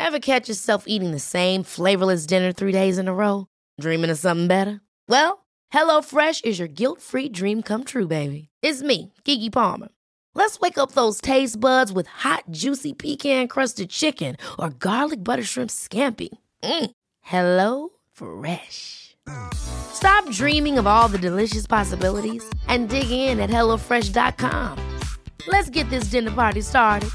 Ever catch yourself eating the same flavorless dinner 3 days in a row? Dreaming of something better? Well, HelloFresh is your guilt-free dream come true, baby. It's me, Keke Palmer. Let's wake up those taste buds with hot, juicy pecan-crusted chicken or garlic butter shrimp scampi. Hello Fresh. Stop dreaming of all the delicious possibilities and dig in at HelloFresh.com. Let's get this dinner party started.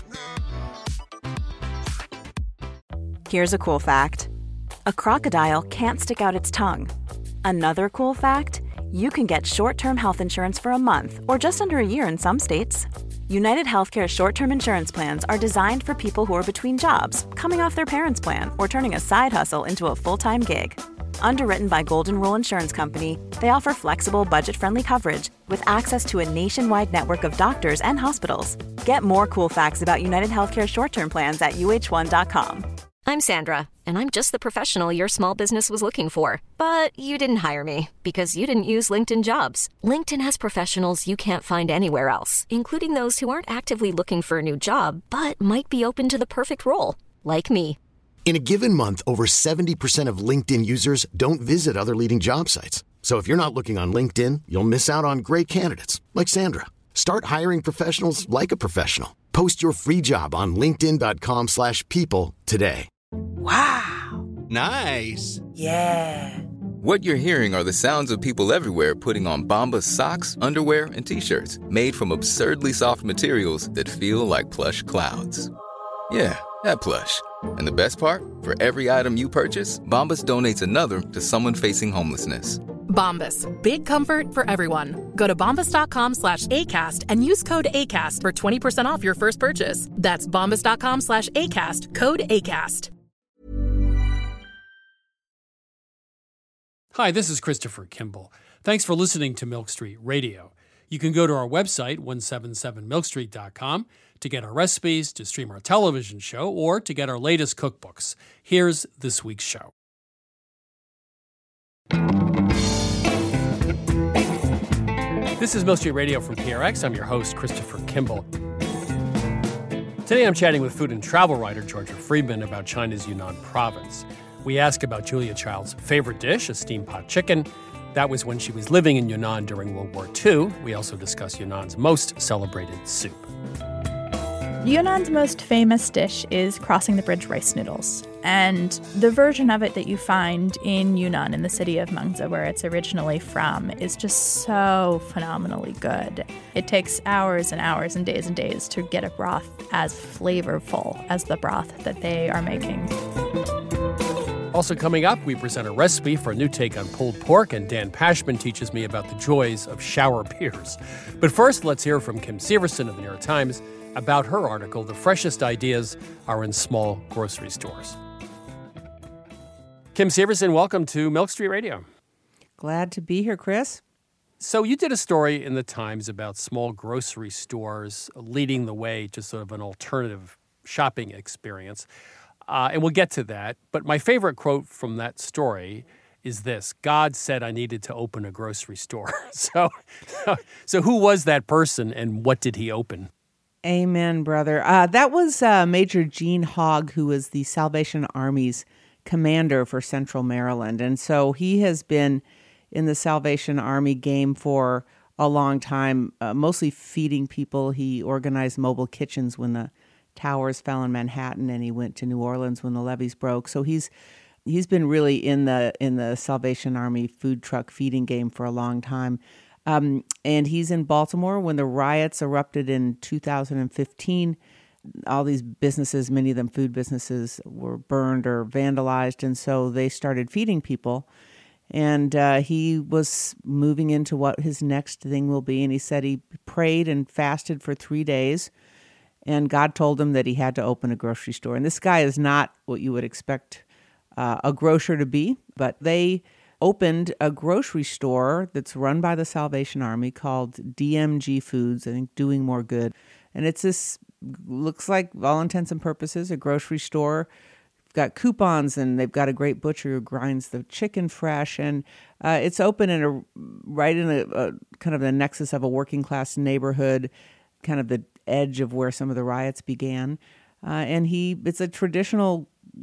Here's a cool fact. A crocodile can't stick out its tongue. Another cool fact, you can get short-term health insurance for a month or just under a year in some states. United Healthcare short-term insurance plans are designed for people who are between jobs, coming off their parents' plan, or turning a side hustle into a full-time gig. Underwritten by Golden Rule Insurance Company, they offer flexible, budget-friendly coverage with access to a nationwide network of doctors and hospitals. Get more cool facts about United Healthcare short-term plans at uh1.com. I'm Sandra, and I'm just the professional your small business was looking for. But you didn't hire me because you didn't use LinkedIn Jobs. LinkedIn has professionals you can't find anywhere else, including those who aren't actively looking for a new job, but might be open to the perfect role, like me. In a given month, over 70% of LinkedIn users don't visit other leading job sites. So if you're not looking on LinkedIn, you'll miss out on great candidates like Sandra. Start hiring professionals like a professional. Post your free job on linkedin.com/people today. Wow. Nice. Yeah. What you're hearing are the sounds of people everywhere putting on Bombas socks, underwear, and T-shirts made from absurdly soft materials that feel like plush clouds. Yeah, that plush. And the best part? For every item you purchase, Bombas donates another to someone facing homelessness. Bombas. Big comfort for everyone. Go to bombas.com/ACAST and use code ACAST for 20% off your first purchase. That's bombas.com/ACAST. Code ACAST. Hi, this is Christopher Kimball. Thanks for listening to Milk Street Radio. You can go to our website, 177milkstreet.com, to get our recipes, to stream our television show, or to get our latest cookbooks. Here's this week's show. This is Milk Street Radio from PRX. I'm your host, Christopher Kimball. Today I'm chatting with food and travel writer Georgia Friedman about China's Yunnan province. We ask about Julia Child's favorite dish, a steamed pot chicken. That was when she was living in Yunnan during World War II. We also discuss Yunnan's most celebrated soup. Yunnan's most famous dish is crossing the bridge rice noodles. And the version of it that you find in Yunnan, in the city of Mengzi, where it's originally from, is just so phenomenally good. It takes hours and hours and days to get a broth as flavorful as the broth that they are making. Also coming up, we present a recipe for a new take on pulled pork, and Dan Pashman teaches me about the joys of shower beers. But first, let's hear from Kim Severson of the New York Times about her article, The Freshest Ideas Are in Small Grocery Stores. Kim Severson, welcome to Milk Street Radio. Glad to be here, Chris. So you did a story in the Times about small grocery stores leading the way to sort of an alternative shopping experience. And we'll get to that. But my favorite quote from that story is this: God said I needed to open a grocery store. So who was that person and what did he open? Amen, brother. That was Major Gene Hogg, who was the Salvation Army's commander for Central Maryland. And so he has been in the Salvation Army game for a long time, mostly feeding people. He organized mobile kitchens when the towers fell in Manhattan, and he went to New Orleans when the levees broke. So he's been really in the Salvation Army food truck feeding game for a long time. And he's in Baltimore when the riots erupted in 2015. All these businesses, many of them food businesses, were burned or vandalized, and so they started feeding people. And he was moving into what his next thing will be, and he said he prayed and fasted for 3 days, and God told him that he had to open a grocery store. And this guy is not what you would expect a grocer to be, but they opened a grocery store that's run by the Salvation Army called DMG Foods, I think Doing More Good. And it's this, looks like, all intents and purposes, a grocery store. They've got coupons, and they've got a great butcher who grinds the chicken fresh. And it's open right in a kind of the nexus of a working class neighborhood, kind of the edge of where some of the riots began. And it's a traditional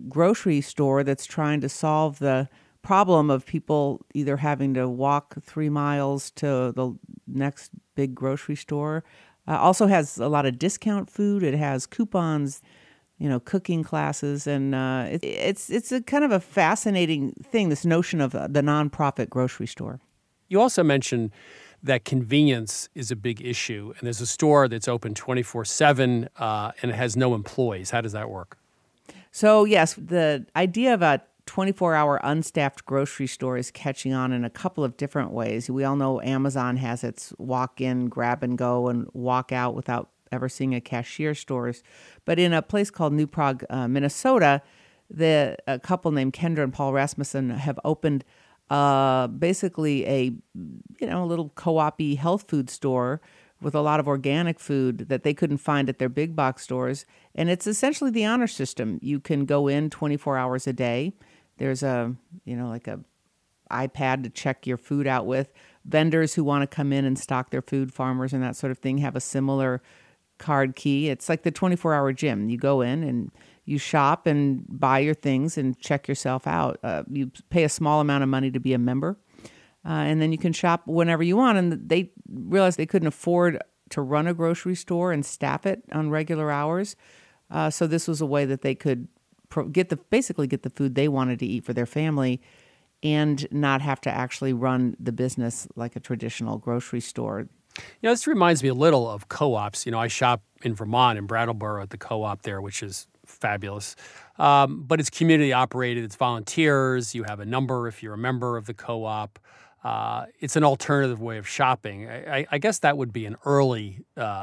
grocery store that's trying to solve the problem of people either having to walk 3 miles to the next big grocery store. Also has a lot of discount food. It has coupons, cooking classes, and it's a kind of a fascinating thing, this notion of the nonprofit grocery store. You also mentioned that convenience is a big issue, and there's a store that's open 24/7 and it has no employees. How does that work? So yes, the idea of a 24-hour unstaffed grocery store is catching on in a couple of different ways. We all know Amazon has its walk-in, grab and go, and walk out without ever seeing a cashier stores. But in a place called New Prague, Minnesota, a couple named Kendra and Paul Rasmussen have opened basically a little co-op-y health food store with a lot of organic food that they couldn't find at their big box stores. And it's essentially the honor system. You can go in 24 hours a day. There's a iPad to check your food out with. Vendors who want to come in and stock their food, farmers and that sort of thing, have a similar card key. It's like the 24-hour gym. You go in and you shop and buy your things and check yourself out. You pay a small amount of money to be a member, and then you can shop whenever you want. And they realized they couldn't afford to run a grocery store and staff it on regular hours. So this was a way that they could get the food they wanted to eat for their family and not have to actually run the business like a traditional grocery store. This reminds me a little of co-ops. I shop in Vermont, in Brattleboro, at the co-op there, which is fabulous. But it's community operated. It's volunteers. You have a number if you're a member of the co-op. It's an alternative way of shopping. I guess that would be an early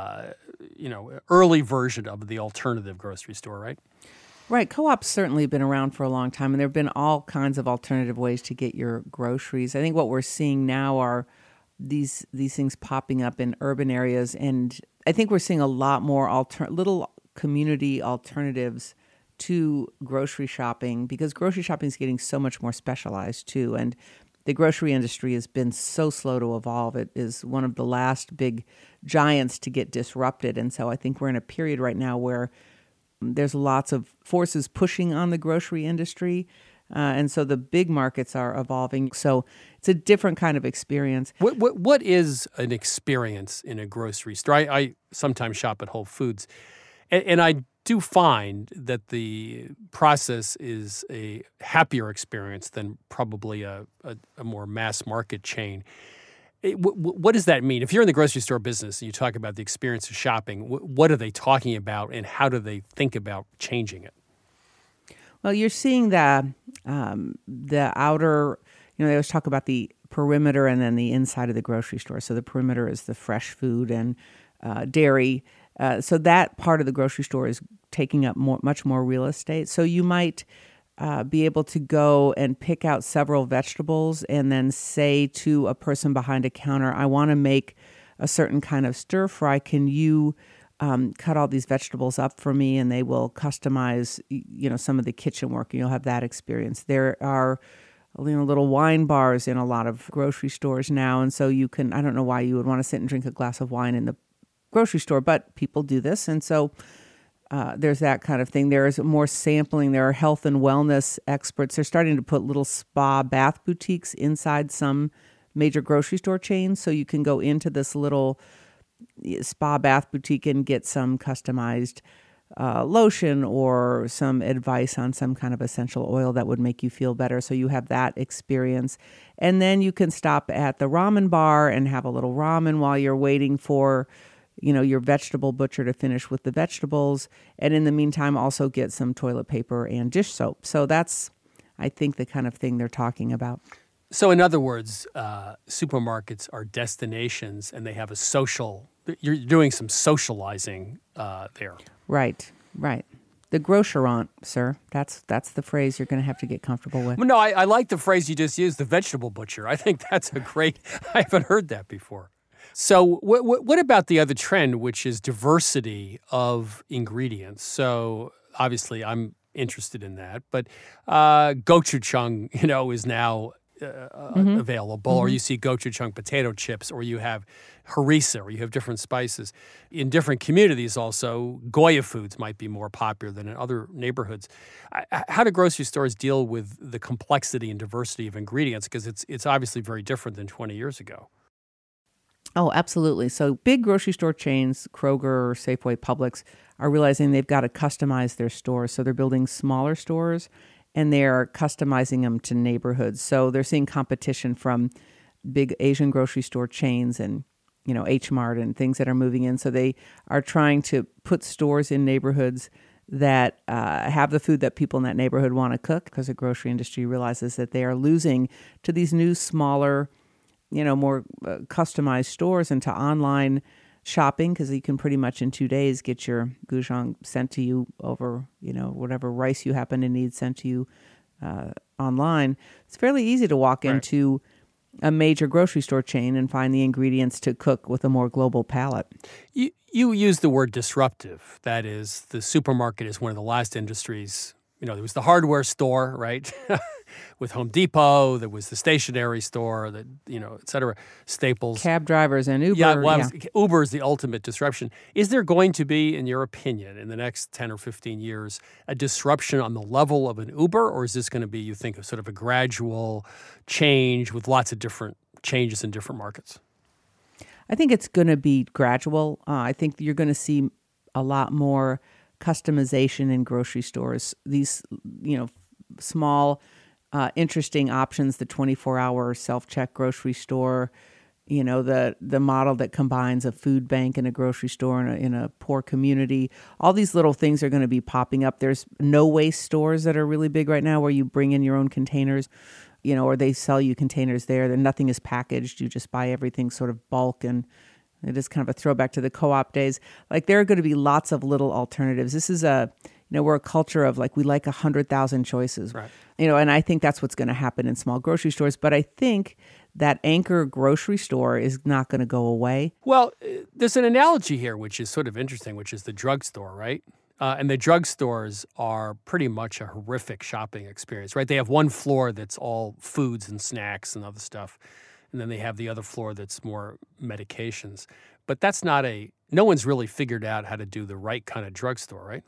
version of the alternative grocery store, right? Right. Co-ops certainly have been around for a long time, and there have been all kinds of alternative ways to get your groceries. I think what we're seeing now are these things popping up in urban areas, and I think we're seeing a lot more little community alternatives to grocery shopping, because grocery shopping is getting so much more specialized too, and the grocery industry has been so slow to evolve. It is one of the last big giants to get disrupted, and so I think we're in a period right now where there's lots of forces pushing on the grocery industry, and so the big markets are evolving. So it's a different kind of experience. What is an experience in a grocery store? I sometimes shop at Whole Foods, and I do find that the process is a happier experience than probably a more mass market chain. What does that mean? If you're in the grocery store business and you talk about the experience of shopping, what are they talking about and how do they think about changing it? Well, you're seeing the outer, they always talk about the perimeter and then the inside of the grocery store. So the perimeter is the fresh food and dairy. So that part of the grocery store is taking up much more real estate. So you might be able to go and pick out several vegetables and then say to a person behind a counter, I want to make a certain kind of stir fry. Can you cut all these vegetables up for me? And they will customize, some of the kitchen work, and you'll have that experience. There are little wine bars in a lot of grocery stores now. And so you can, I don't know why you would want to sit and drink a glass of wine in the grocery store, but people do this. And so there's that kind of thing. There is more sampling. There are health and wellness experts. They're starting to put little spa bath boutiques inside some major grocery store chains. So you can go into this little spa bath boutique and get some customized lotion or some advice on some kind of essential oil that would make you feel better. So you have that experience. And then you can stop at the ramen bar and have a little ramen while you're waiting for your vegetable butcher to finish with the vegetables. And in the meantime, also get some toilet paper and dish soap. So that's, I think, the kind of thing they're talking about. So in other words, supermarkets are destinations and they have you're doing some socializing there. Right. The grocerant, sir. That's the phrase you're going to have to get comfortable with. No, I like the phrase you just used, the vegetable butcher. I think that's I haven't heard that before. So what about the other trend, which is diversity of ingredients? So obviously I'm interested in that, but gochujang, is now available, or you see gochujang potato chips, or you have harissa, or you have different spices. In different communities also, Goya foods might be more popular than in other neighborhoods. How do grocery stores deal with the complexity and diversity of ingredients? Because it's obviously very different than 20 years ago. Oh, absolutely. So big grocery store chains, Kroger, Safeway, Publix, are realizing they've got to customize their stores. So they're building smaller stores and they're customizing them to neighborhoods. So they're seeing competition from big Asian grocery store chains and, H Mart and things that are moving in. So they are trying to put stores in neighborhoods that have the food that people in that neighborhood want to cook, because the grocery industry realizes that they are losing to these new, smaller, more customized stores and to online shopping, because you can pretty much in 2 days get your gochujang sent to you over, whatever rice you happen to need sent to you online. It's fairly easy to walk into a major grocery store chain and find the ingredients to cook with a more global palate. You use the word disruptive. That is, the supermarket is one of the last industries. There was the hardware store, right? With Home Depot, there was the stationery store, et cetera, Staples. Cab drivers and Uber. Uber is the ultimate disruption. Is there going to be, in your opinion, in the next 10 or 15 years, a disruption on the level of an Uber? Or is this going to be, you think, of sort of a gradual change with lots of different changes in different markets? I think it's going to be gradual. I think you're going to see a lot more customization in grocery stores. These, small, interesting options, the 24-hour self-check grocery store, the model that combines a food bank and a grocery store in a poor community. All these little things are going to be popping up. There's no-waste stores that are really big right now where you bring in your own containers, or they sell you containers there. Then nothing is packaged. You just buy everything sort of bulk, and it is kind of a throwback to the co-op days. Like, there are going to be lots of little alternatives. This is we're a culture of we like 100,000 choices, right? And I think that's what's going to happen in small grocery stores. But I think that anchor grocery store is not going to go away. Well, there's an analogy here, which is sort of interesting, which is the drugstore, right? And the drugstores are pretty much a horrific shopping experience, right? They have one floor that's all foods and snacks and other stuff. And then they have the other floor that's more medications. But that's no one's really figured out how to do the right kind of drugstore, right?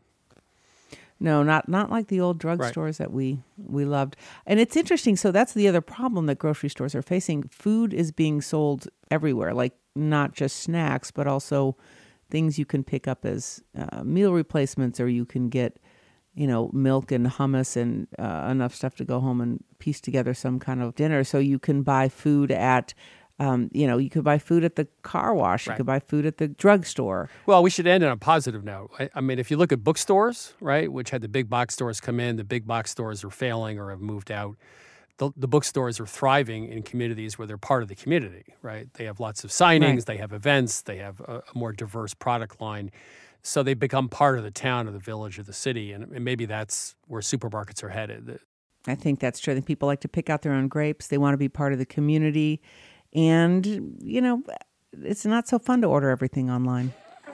No, not like the old drugstores that we loved. And it's interesting. So that's the other problem that grocery stores are facing. Food is being sold everywhere, not just snacks, but also things you can pick up as meal replacements, or you can get, milk and hummus and enough stuff to go home and piece together some kind of dinner. So you can buy food at you could buy food at the car wash. Right. You could buy food at the drugstore. Well, we should end on a positive note. I mean, if you look at bookstores, right, which had the big box stores come in, the big box stores are failing or have moved out. The bookstores are thriving in communities where they're part of the community, right? They have lots of signings, Right. They have events, they have a more diverse product line. So they become part of the town or the village or the city, and maybe that's where supermarkets are headed. I think that's true. I think people like to pick out their own grapes. They want to be part of the community. And, it's not so fun to order everything online.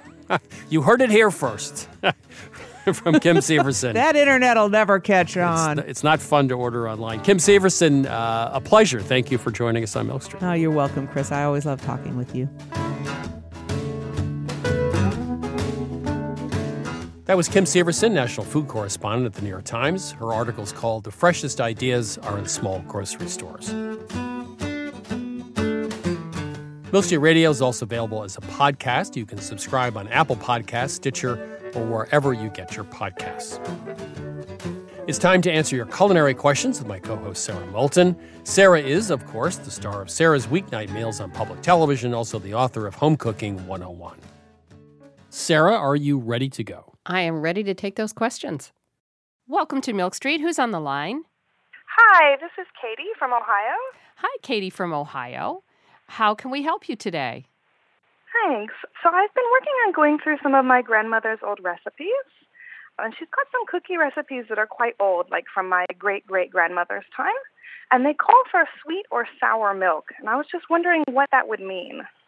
You heard it here first from Kim Severson. That internet will never catch on. It's not fun to order online. Kim Severson, a pleasure. Thank you for joining us on Milk Street. Oh, you're welcome, Chris. I always love talking with you. That was Kim Severson, national food correspondent at the New York Times. Her article is called "The Freshest Ideas Are in Small Grocery Stores." Milk Street Radio is also available as a podcast. You can subscribe on Apple Podcasts, Stitcher, or wherever you get your podcasts. It's time to answer your culinary questions with my co-host Sarah Moulton. Sarah is, of course, the star of Sarah's Weeknight Meals on public television, also the author of Home Cooking 101. Sarah, are you ready to go? I am ready to take those questions. Welcome to Milk Street. Who's on the line? Hi, this is Katie from Ohio. Hi, Katie from Ohio. How can we help you today? Thanks. So I've been working on going through some of my grandmother's old recipes. And she's got some cookie recipes that are quite old, like from my great-great-grandmother's time. And they call for sweet or sour milk. And I was just wondering what that would mean.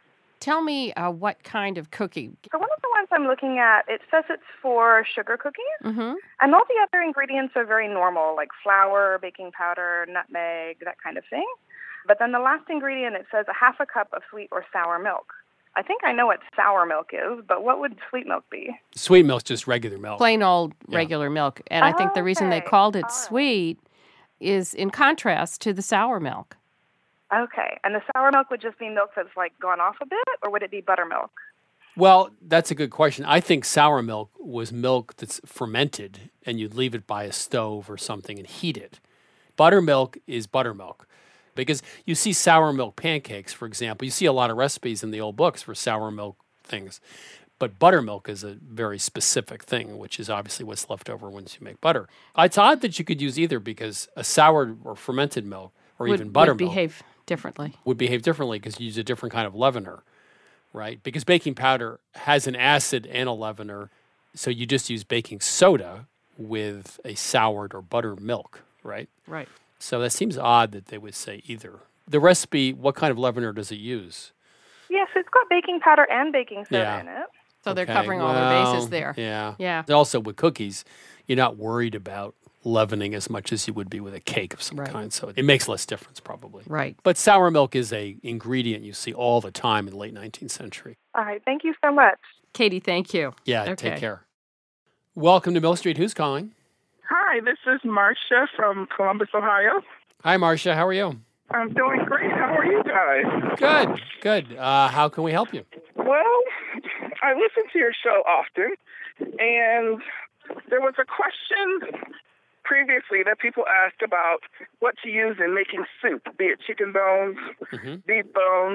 Tell me what kind of cookie. So one of the ones I'm looking at, it says it's for sugar cookies. Mm-hmm. And all the other ingredients are very normal, like flour, baking powder, nutmeg, that kind of thing. But then the last ingredient, it says a half a cup of sweet or sour milk. I think I know what sour milk is, but what would sweet milk be? Sweet milk's just regular milk. Plain old regular milk. And I think the reason they called it sweet is in contrast to the sour milk. Okay. And the sour milk would just be milk that's like gone off a bit, or would it be buttermilk? Well, that's a good question. I think sour milk was milk that's fermented, and you'd leave it by a stove or something and heat it. Buttermilk is buttermilk. Because you see sour milk pancakes, for example. You see a lot of recipes in the old books for sour milk things. But buttermilk is a very specific thing, which is obviously what's left over once you make butter. It's odd that you could use either, because a sour or fermented milk or even buttermilk would behave differently. Would behave differently because you use a different kind of leavener, right? Because baking powder has an acid and a leavener, so you just use baking soda with a soured or buttermilk, right? Right. So that seems odd that they would say either. The recipe, what kind of leavener does it use? Yes, it's got baking powder and baking soda in it. So they're covering all their bases there. Yeah. Yeah. Also with cookies, you're not worried about leavening as much as you would be with a cake of some kind. So it makes less difference probably. Right. But sour milk is a ingredient you see all the time in the late 19th century. All right. Thank you so much. Katie, thank you. Yeah, Okay. take care. Welcome to Mill Street. Who's calling? Hi, this is Marcia from Columbus, Ohio. Hi, Marcia. How are you? I'm doing great. How are you guys? Good, good. How can we help you? Well, I listen to your show often, and there was a question previously that people asked about what to use in making soup, be it chicken bones, beef bones,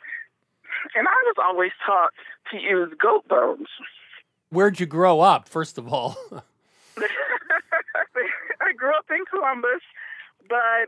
and I was always taught to use goat bones. Where'd you grow up, first of all? I grew up in Columbus, but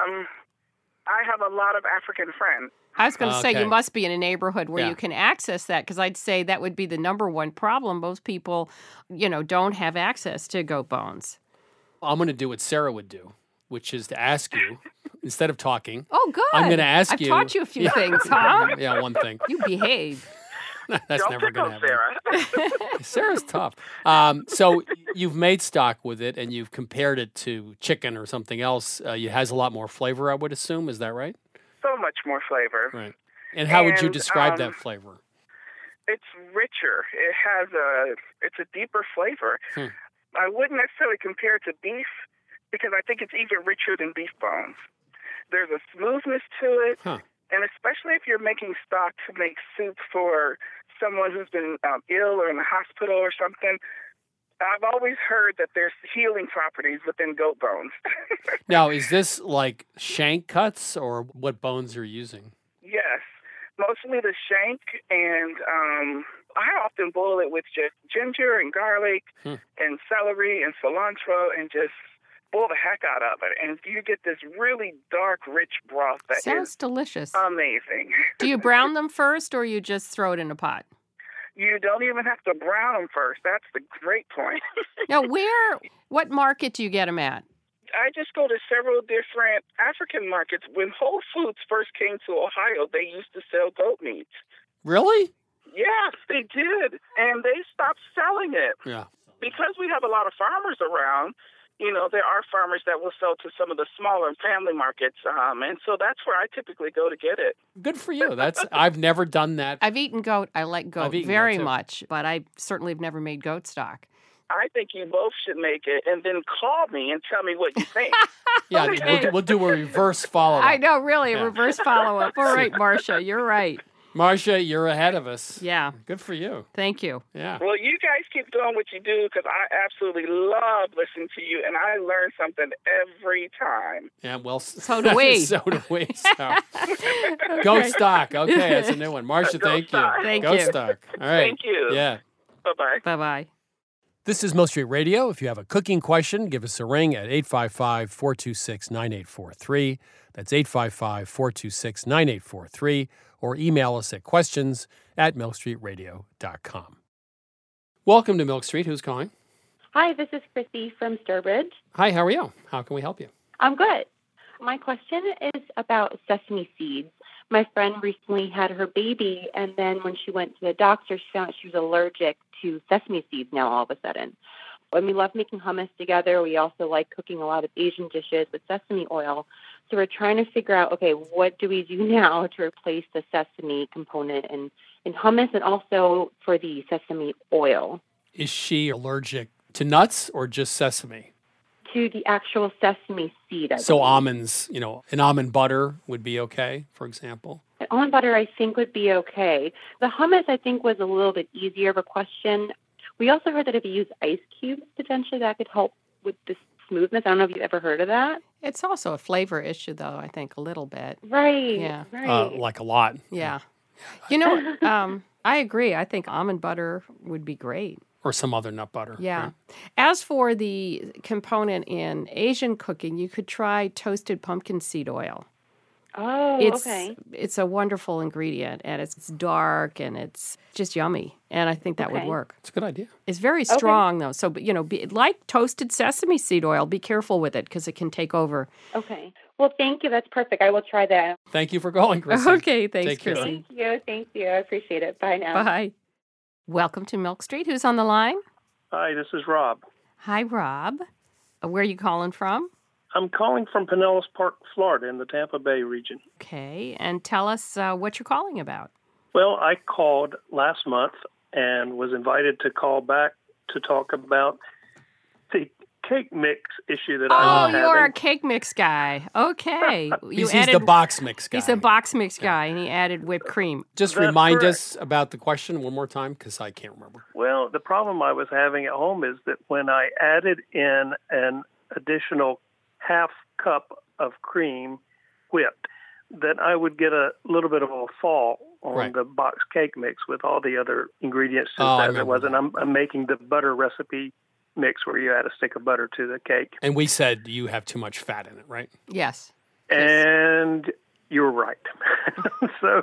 I have a lot of African friends. I was going to say you must be in a neighborhood where you can access that, because I'd say that would be the number one problem. Most people, don't have access to goat bones. I'm going to do what Sarah would do, which is to ask you, instead of talking. Oh, good. I'm going to ask I've you. taught you a few things, huh? Yeah, one thing. You behave. That's Don't never going to happen. Sarah. Sarah's tough. So you've made stock with it, and you've compared it to chicken or something else. It has a lot more flavor, I would assume. Is that right? So much more flavor. Right. And how would you describe that flavor? It's richer. It's a deeper flavor. I wouldn't necessarily compare it to beef, because I think it's even richer than beef bones. There's a smoothness to it. And especially if you're making stock to make soup for someone who's been ill or in the hospital or something, I've always heard that there's healing properties within goat bones. Now, is this like shank cuts, or what bones are you using? Yes, mostly the shank, and I often boil it with just ginger and garlic and celery and cilantro, and just boil the heck out of it, and you get this really dark, rich broth that Sounds is delicious. amazing. Do you brown them first, or you just throw it in a pot? You don't even have to brown them first. That's the great point. Now, what market do you get them at? I just go to several different African markets. When Whole Foods first came to Ohio, they used to sell goat meat. Really? Yes, they did, and they stopped selling it. Yeah. Because we have a lot of farmers around, there are farmers that will sell to some of the smaller family markets, and so that's where I typically go to get it. Good for you. I've never done that. I've eaten goat. I like goat eaten very goat, too. much, but I certainly have never made goat stock. I think you both should make it and then call me and tell me what you think. Yeah, Okay. we'll do a reverse follow-up. I know, really, a reverse follow-up. All right, Marcia, you're right. Marcia, you're ahead of us. Yeah. Good for you. Thank you. Yeah. Well, you guys keep doing what you do, because I absolutely love listening to you, and I learn something every time. Yeah, well, so do we. So do we. So. Goat stock. Okay, that's a new one. Marcia, thank you. Thank Goat you. stock. All right. Thank you. Yeah. Bye-bye. Bye-bye. This is Mill Street Radio. If you have a cooking question, give us a ring at 855-426-9843. That's 855-426-9843. Or email us at questions@millstreetradio.com. Welcome to Milk Street. Who's calling? Hi, this is Chrissy from Sturbridge. Hi, how are you? How can we help you? I'm good. My question is about sesame seeds. My friend recently had her baby, and then when she went to the doctor, she found out she was allergic to sesame seeds now all of a sudden. And we love making hummus together. We also like cooking a lot of Asian dishes with sesame oil. So we're trying to figure out, okay, what do we do now to replace the sesame component in hummus and also for the sesame oil? Is she allergic to nuts or just sesame? To the actual sesame seed. So almonds, an almond butter would be okay, for example? Almond butter, I think, would be okay. The hummus, I think, was a little bit easier of a question. We also heard that if you use ice cubes, potentially that could help with the smoothness. I don't know if you've ever heard of that. It's also a flavor issue, though, I think, a little bit. Right. Yeah. Right. Like a lot. Yeah. I agree. I think almond butter would be great. Or some other nut butter. Yeah. Right? As for the component in Asian cooking, you could try toasted pumpkin seed oil. Oh, okay. It's a wonderful ingredient, and it's dark, and it's just yummy, and I think that would work. It's a good idea. It's very strong, though, so, like toasted sesame seed oil, be careful with it because it can take over. Okay. Well, thank you. That's perfect. I will try that. Thank you for calling, Chrissy. Okay, thanks, Take care. Chrissy. Thank you. I appreciate it. Bye now. Bye. Welcome to Milk Street. Who's on the line? Hi, this is Rob. Hi, Rob. Where are you calling from? I'm calling from Pinellas Park, Florida, in the Tampa Bay region. Okay, and tell us what you're calling about. Well, I called last month and was invited to call back to talk about the cake mix issue that I was having. Oh, you're a cake mix guy. Okay. He's the box mix guy. He's the box mix guy, and he added whipped cream. Just remind us about the question one more time, because I can't remember. Well, the problem I was having at home is that when I added in an additional half cup of cream whipped, that I would get a little bit of a fall on the box cake mix with all the other ingredients as it was. And I'm making the butter recipe mix where you add a stick of butter to the cake. And we said you have too much fat in it, right? Yes. And you're right. So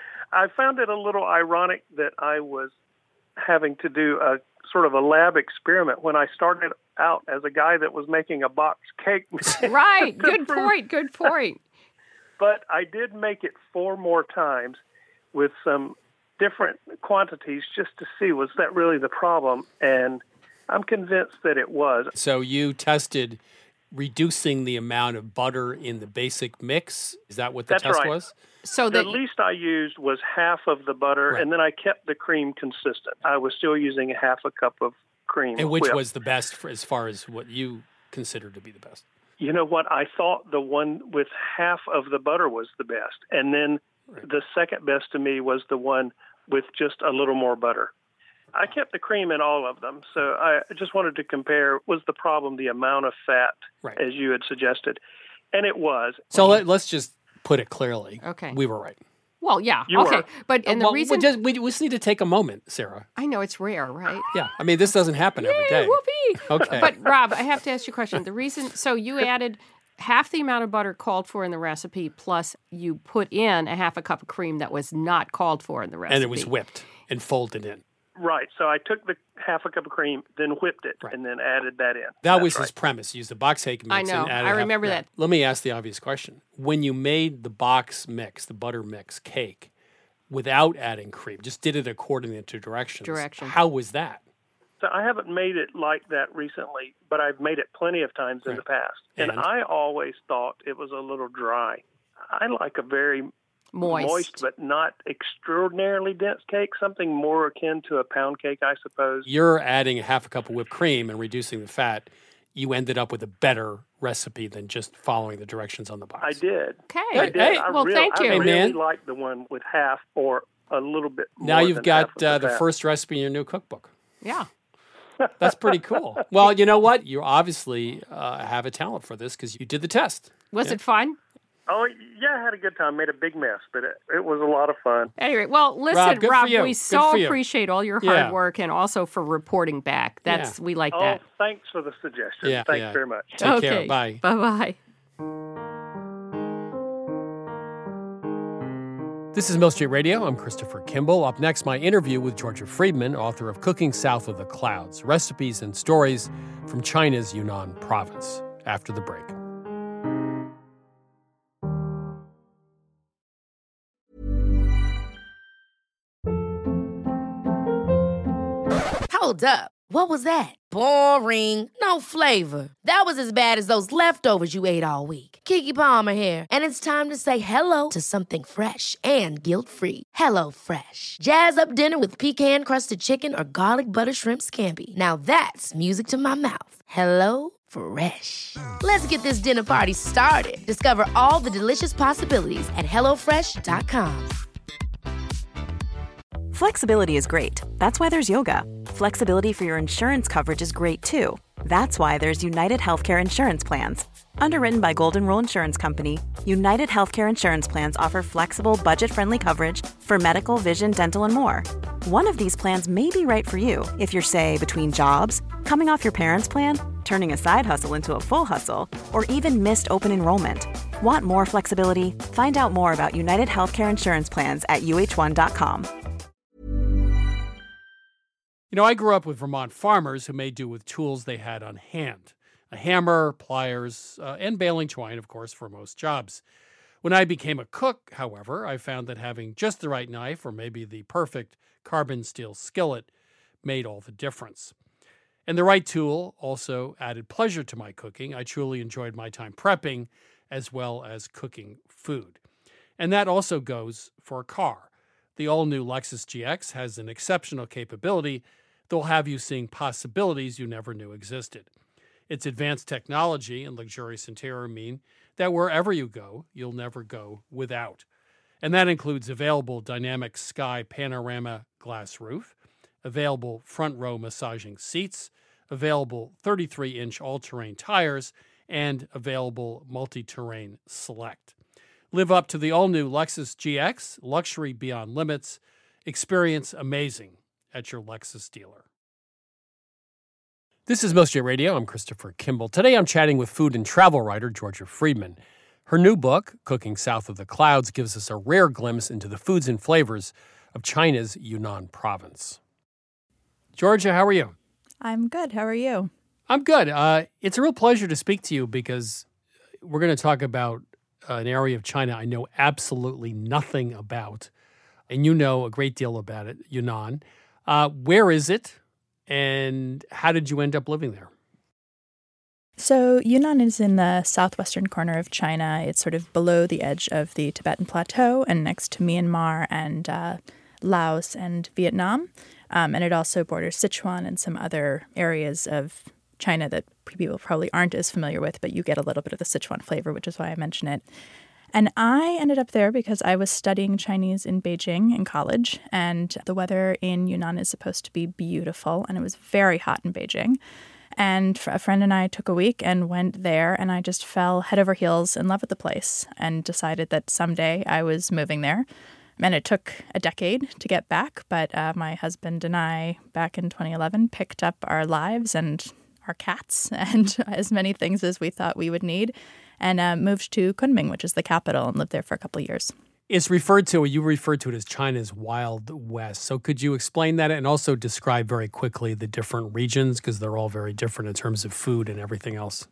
I found it a little ironic that I was having to do a sort of a lab experiment when I started out as a guy that was making a box cake. Right. Good point. But I did make it 4 more times with some different quantities just to see, was that really the problem? And I'm convinced that it was. So you tested reducing the amount of butter in the basic mix? Is that what the test was? So the least I used was half of the butter, and then I kept the cream consistent. I was still using half a cup of cream. And which was the best as far as what you consider to be the best? You know what? I thought the one with half of the butter was the best. And then the second best to me was the one with just a little more butter. I kept the cream in all of them. So I just wanted to compare, was the problem the amount of fat, as you had suggested? And it was. So let's just put it clearly. Okay. We were right. Well, yeah. You okay. were. But the reason... We just need to take a moment, Sarah. I know it's rare, right? Yeah. I mean, this doesn't happen every day. Whoopee! Okay. But, Rob, I have to ask you a question. The reason... So you added half the amount of butter called for in the recipe, plus you put in a half a cup of cream that was not called for in the recipe. And it was whipped and folded in. Right. So I took the half a cup of cream, then whipped it, and then added that in. That was his premise. Use the box cake mix. I know. And add I remember that. Let me ask the obvious question. When you made the box mix, the butter mix cake, without adding cream, just did it according to directions. How was that? So I haven't made it like that recently, but I've made it plenty of times in the past. And I always thought it was a little dry. I like a very moist but not extraordinarily dense cake, something more akin to a pound cake, I suppose. You're adding a half a cup of whipped cream and reducing the fat. You ended up with a better recipe than just following the directions on the box. I did. Okay. I did. Hey, thank you. I really like the one with half or a little bit more. Now you've than got half of the fat. first recipe in your new cookbook. Yeah. That's pretty cool. Well, you know what? You obviously have a talent for this because you did the test. Was it fun? Oh, yeah, I had a good time. Made a big mess, but it was a lot of fun. Anyway, well, listen, Rob, we so you. appreciate all your hard work and also for reporting back. We like that. Oh, thanks for the suggestion. Thanks very much. Take care. Bye. Bye-bye. This is Mill Street Radio. I'm Christopher Kimball. Up next, my interview with Georgia Friedman, author of Cooking South of the Clouds, Recipes and Stories from China's Yunnan Province, after the break. Hold up. What was that? Boring. No flavor. That was as bad as those leftovers you ate all week. Keke Palmer here, and it's time to say hello to something fresh and guilt-free. Hello Fresh. Jazz up dinner with pecan-crusted chicken or garlic butter shrimp scampi. Now that's music to my mouth. Hello Fresh. Let's get this dinner party started. Discover all the delicious possibilities at hellofresh.com. Flexibility is great. That's why there's yoga. Flexibility for your insurance coverage is great too. That's why there's United Healthcare Insurance Plans. Underwritten by Golden Rule Insurance Company, United Healthcare Insurance Plans offer flexible, budget-friendly coverage for medical, vision, dental, and more. One of these plans may be right for you if you're, say, between jobs, coming off your parents' plan, turning a side hustle into a full hustle, or even missed open enrollment. Want more flexibility? Find out more about United Healthcare Insurance Plans at uh1.com. You know, I grew up with Vermont farmers who made do with tools they had on hand. A hammer, pliers, and baling twine, of course, for most jobs. When I became a cook, however, I found that having just the right knife or maybe the perfect carbon steel skillet made all the difference. And the right tool also added pleasure to my cooking. I truly enjoyed my time prepping as well as cooking food. And that also goes for a car. The all-new Lexus GX has an exceptional capability that will have you seeing possibilities you never knew existed. Its advanced technology and luxurious interior mean that wherever you go, you'll never go without. And that includes available dynamic sky panorama glass roof, available front row massaging seats, available 33-inch all-terrain tires, and available multi-terrain select. Live up to the all-new Lexus GX, luxury beyond limits. Experience amazing at your Lexus dealer. This is Mostly Radio. I'm Christopher Kimball. Today I'm chatting with food and travel writer Georgia Friedman. Her new book, Cooking South of the Clouds, gives us a rare glimpse into the foods and flavors of China's Yunnan province. Georgia, how are you? I'm good. How are you? I'm good. It's a real pleasure to speak to you because we're going to talk about an area of China I know absolutely nothing about, and you know a great deal about it, Yunnan. Where is it, and how did you end up living there? So Yunnan is in the southwestern corner of China. It's sort of below the edge of the Tibetan Plateau and next to Myanmar and Laos and Vietnam. And it also borders Sichuan and some other areas of China that people probably aren't as familiar with, but you get a little bit of the Sichuan flavor, which is why I mention it. And I ended up there because I was studying Chinese in Beijing in college, and the weather in Yunnan is supposed to be beautiful, and it was very hot in Beijing. And a friend and I took a week and went there, and I just fell head over heels in love with the place and decided that someday I was moving there. And it took a decade to get back, but my husband and I, back in 2011, picked up our lives and our cats and as many things as we thought we would need, and moved to Kunming, which is the capital, and lived there for a couple of years. You referred to it as China's Wild West. So could you explain that and also describe very quickly the different regions, because they're all very different in terms of food and everything else?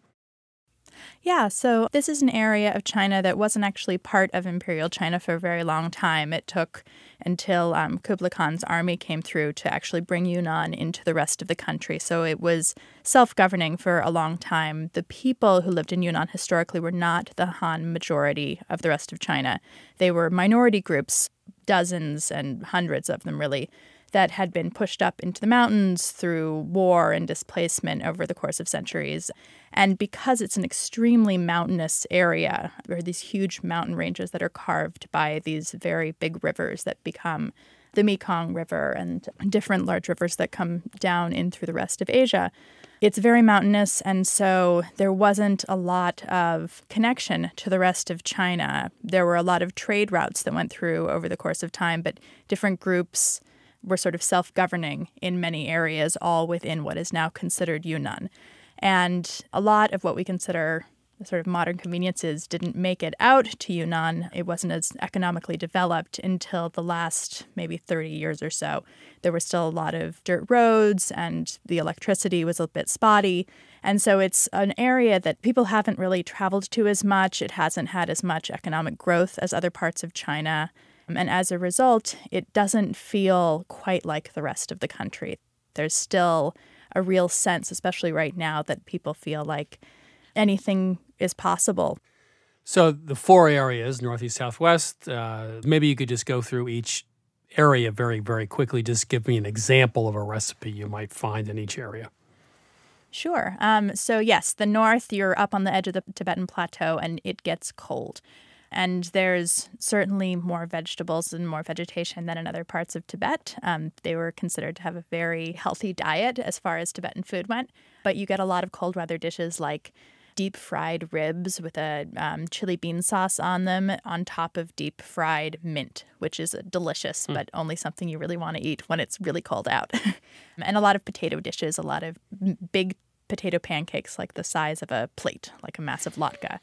Yeah, so this is an area of China that wasn't actually part of Imperial China for a very long time. It took until Kublai Khan's army came through to actually bring Yunnan into the rest of the country. So it was self-governing for a long time. The people who lived in Yunnan historically were not the Han majority of the rest of China. They were minority groups, dozens and hundreds of them really, that had been pushed up into the mountains through war and displacement over the course of centuries. And because it's an extremely mountainous area, there are these huge mountain ranges that are carved by these very big rivers that become the Mekong River and different large rivers that come down in through the rest of Asia. It's very mountainous, and so there wasn't a lot of connection to the rest of China. There were a lot of trade routes that went through over the course of time, but different groups were sort of self-governing in many areas, all within what is now considered Yunnan. And a lot of what we consider sort of modern conveniences didn't make it out to Yunnan. It wasn't as economically developed until the last maybe 30 years or so. There were still a lot of dirt roads, and the electricity was a bit spotty. And so it's an area that people haven't really traveled to as much. It hasn't had as much economic growth as other parts of China. And as a result, it doesn't feel quite like the rest of the country. There's still a real sense, especially right now, that people feel like anything is possible. So the 4 areas, Northeast, Southwest, maybe you could just go through each area very, very quickly. Just give me an example of a recipe you might find in each area. Sure. So yes, the north, you're up on the edge of the Tibetan Plateau, and it gets cold. And there's certainly more vegetables and more vegetation than in other parts of Tibet. They were considered to have a very healthy diet as far as Tibetan food went. But you get a lot of cold weather dishes like deep-fried ribs with a chili bean sauce on them on top of deep-fried mint, which is delicious, but only something you really want to eat when it's really cold out. And a lot of potato dishes, a lot of big potato pancakes like the size of a plate, like a massive latke,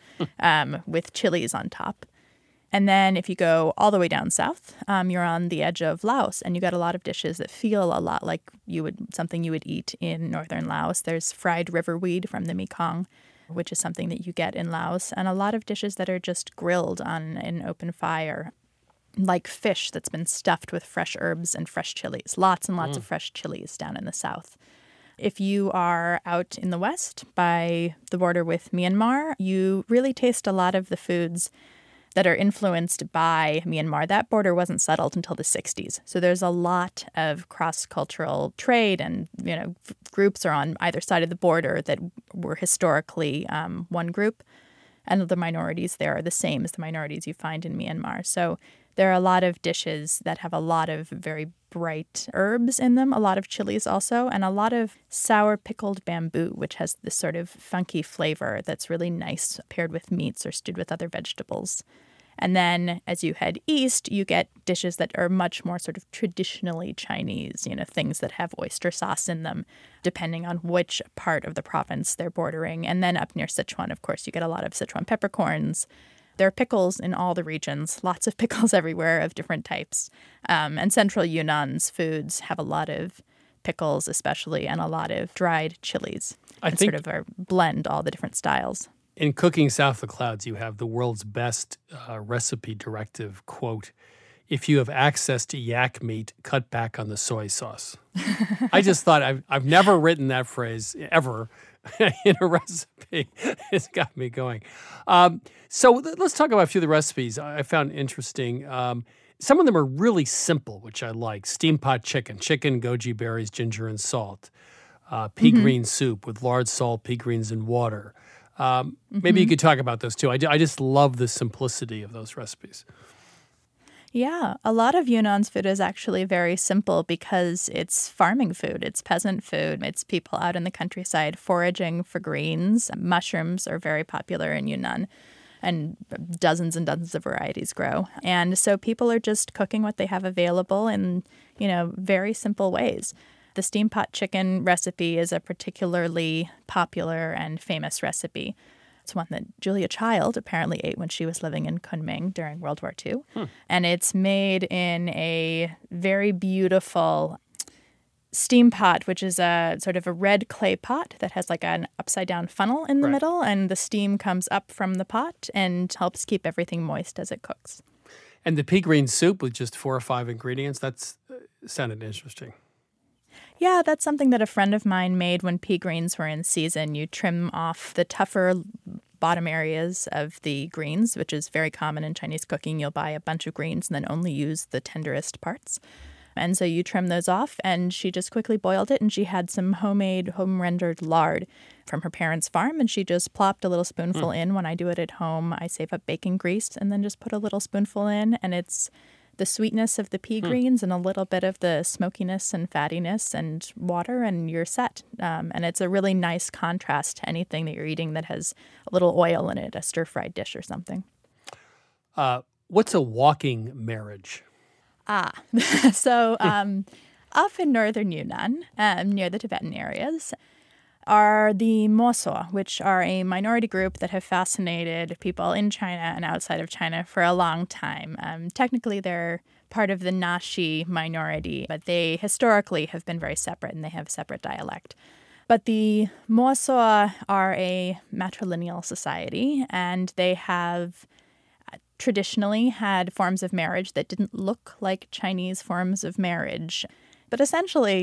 with chilies on top. And then if you go all the way down south, you're on the edge of Laos, and you got a lot of dishes that feel a lot like something you would eat in northern Laos. There's fried riverweed from the Mekong, which is something that you get in Laos, and a lot of dishes that are just grilled on an open fire, like fish that's been stuffed with fresh herbs and fresh chilies. Lots and lots of fresh chilies down in the south. If you are out in the west by the border with Myanmar, you really taste a lot of the foods that are influenced by Myanmar. That border wasn't settled until the 60s. So there's a lot of cross-cultural trade, and groups are on either side of the border that were historically one group. And the minorities there are the same as the minorities you find in Myanmar. So there are a lot of dishes that have a lot of very bright herbs in them, a lot of chilies also, and a lot of sour pickled bamboo, which has this sort of funky flavor that's really nice paired with meats or stewed with other vegetables. And then as you head east, you get dishes that are much more sort of traditionally Chinese, things that have oyster sauce in them, depending on which part of the province they're bordering. And then up near Sichuan, of course, you get a lot of Sichuan peppercorns. There are pickles in all the regions, lots of pickles everywhere of different types. And central Yunnan's foods have a lot of pickles especially, and a lot of dried chilies. I think sort of blend all the different styles. In Cooking South of the Clouds, you have the world's best recipe directive, quote, "If you have access to yak meat, cut back on the soy sauce." I just thought I've never written that phrase ever in a recipe. It's got me going. So let's talk about a few of the recipes I found interesting. Some of them are really simple, which I like. Steamed pot chicken, goji berries, ginger, and salt. Pea green soup with lard, salt, pea greens, and water. Maybe you could talk about those too. I just love the simplicity of those recipes. Yeah, a lot of Yunnan's food is actually very simple because it's farming food. It's peasant food. It's people out in the countryside foraging for greens. Mushrooms are very popular in Yunnan, and dozens of varieties grow. And so people are just cooking what they have available in, very simple ways. The steamed pot chicken recipe is a particularly popular and famous recipe. It's one that Julia Child apparently ate when she was living in Kunming during World War II. And it's made in a very beautiful steam pot, which is a sort of a red clay pot that has like an upside-down funnel in the middle, and the steam comes up from the pot and helps keep everything moist as it cooks. And the pea green soup with just 4 or 5 ingredients, that's sounded interesting. Yeah, that's something that a friend of mine made when pea greens were in season. You trim off the tougher bottom areas of the greens, which is very common in Chinese cooking. You'll buy a bunch of greens and then only use the tenderest parts. And so you trim those off, and she just quickly boiled it, and she had some homemade, home-rendered lard from her parents' farm, and she just plopped a little spoonful in. When I do it at home, I save up bacon grease and then just put a little spoonful in, and it's the sweetness of the pea greens and a little bit of the smokiness and fattiness and water, and you're set. And it's a really nice contrast to anything that you're eating that has a little oil in it, a stir-fried dish or something. What's a walking marriage? So up in northern Yunnan, near the Tibetan areas, are the Moso, which are a minority group that have fascinated people in China and outside of China for a long time. Technically, they're part of the Naxi minority, but they historically have been very separate, and they have separate dialect. But the Moso are a matrilineal society, and they have traditionally had forms of marriage that didn't look like Chinese forms of marriage. But essentially,